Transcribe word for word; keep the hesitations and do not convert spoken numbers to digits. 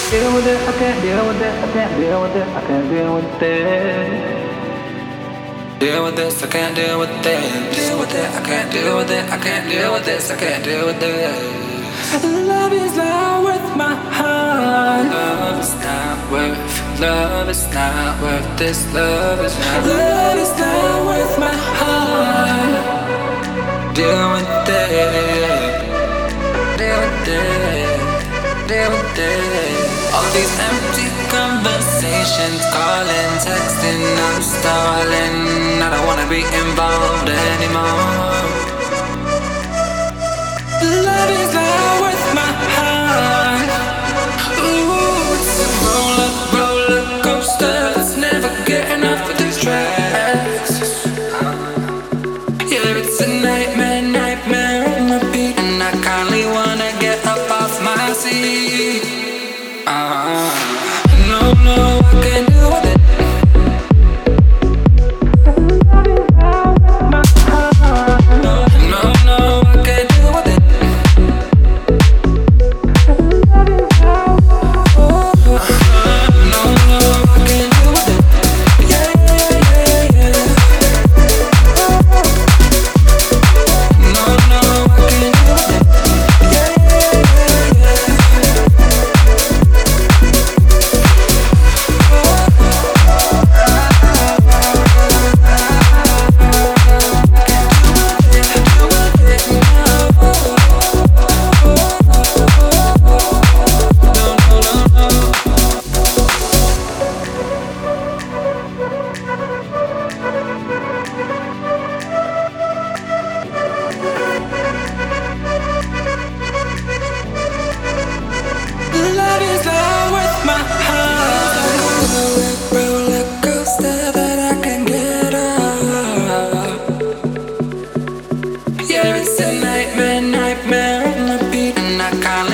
Deal with it, I can't deal with it, I can't deal with it, I can't deal with it. Deal with this, I can't deal with it. Deal with it, I can't deal with it, I can't deal with this, I can't deal with it. Love is not worth my heart. Love is not worth, love is not worth this, love is not. Love is not worth my heart. Deal with it, deal with it, deal with it. All these empty conversations, calling, texting, I'm stalling. I don't wanna be involved anymore. Love is not worth my heart. Ooh, it's a roller, roller coaster that's never getting off of these tracks. Yeah, it's a nightmare, nightmare on repeat, and I kindly wanna get up off my seat. Uh, no, no, I can't deal with it. No, no, no, I can't deal with it. Oh, no, no, I can't deal with it. Yeah, yeah, yeah, yeah. No, no, I can't deal with it. Yeah, yeah, yeah, yeah. Love is not worth my heart. Roller coaster that I can get up. Yeah, it's a nightmare, nightmare on repeat, and I can't